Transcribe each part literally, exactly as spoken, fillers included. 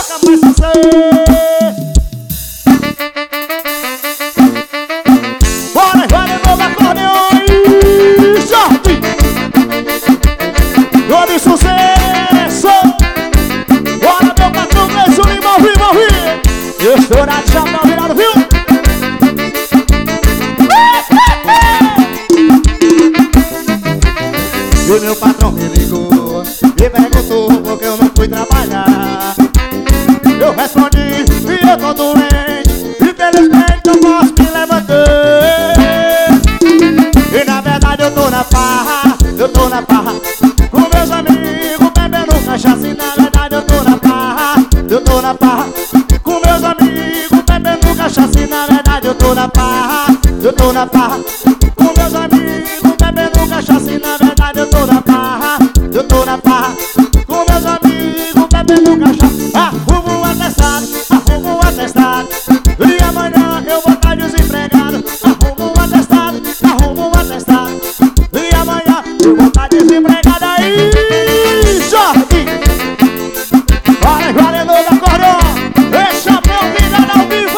toca mais você. Bora, bora, novo acordeão e sorte. Todo sucesso. Bora, meu patrão, Gleison Lima, ouvi, ouvi. Estourado, chapéu virado, viu? E meu patrão me ligou e perguntou por que eu não fui trabalhar. Eu respondi e eu tô doente, infelizmente não posso me levantar. E na verdade eu tô na farra, eu tô na farra com meus amigos bebendo cachaça. E na verdade eu tô na farra, eu tô na farra com meus amigos bebendo cachaça. E na verdade eu tô na farra, eu tô na farra com meus amigos bebendo cachaça. E na verdade eu tô na farra, eu tô na farra com meus amigos bebendo cachaça. Arrumo um atestado, arrumo um atestado, e amanhã eu vou estar desempregado. Arrumo um atestado, arrumo um atestado, e amanhã eu vou estar desempregado. Aí, Jorge! Olha, valendo da coroa, esse chapéu virado ao vivo.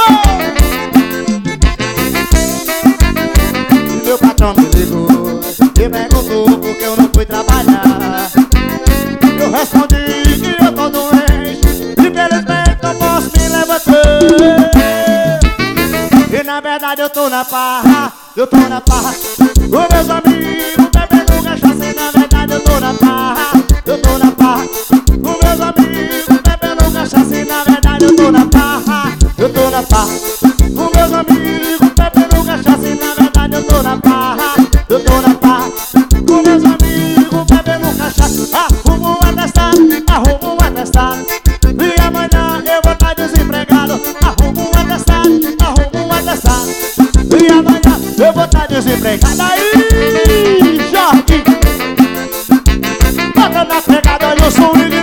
E meu patrão me ligou e perguntou por que eu não fui trabalhar. Eu respondi que eu tô doente, infelizmente não posso me levantar. E na verdade eu tô na farra, eu tô na farra com meus amigos bebendo cachaça. E na verdade eu tô na farra, eu tô na farra com meus amigos bebendo cachaça. E na verdade eu tô na farra, eu tô na farra com meus amigos bebendo cachaça. E na verdade eu tô na farra, eu tô na farra com meus amigos bebendo cachaça. Arrumo um atestado, arrumo um atestado, e amanhã eu vou estar desempregado. Arrumo um atestado, arrumo um atestado, e amanhã eu vou estar desempregado. Aí, Jorge! Bota na pegada, eu sou o